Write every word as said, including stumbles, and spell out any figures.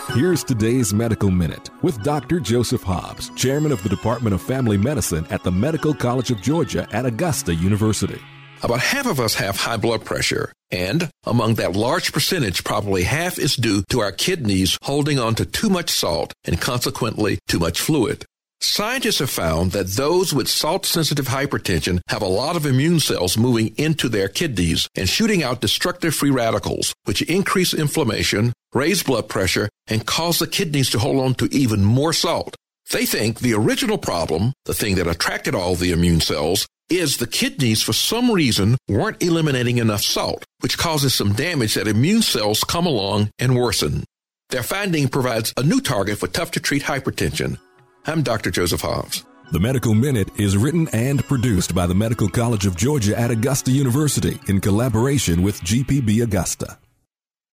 Here's today's Medical Minute with Doctor Joseph Hobbs, Chairman of the Department of Family Medicine at the Medical College of Georgia at Augusta University. About half of us have high blood pressure, and among that large percentage, probably half is due to our kidneys holding on to too much salt and consequently too much fluid. Scientists have found that those with salt-sensitive hypertension have a lot of immune cells moving into their kidneys and shooting out destructive free radicals, which increase inflammation, raise blood pressure, and cause the kidneys to hold on to even more salt. They think the original problem, the thing that attracted all the immune cells, is the kidneys for some reason weren't eliminating enough salt, which causes some damage that immune cells come along and worsen. Their finding provides a new target for tough-to-treat hypertension. I'm Doctor Joseph Hobbs. The Medical Minute is written and produced by the Medical College of Georgia at Augusta University in collaboration with G P B Augusta.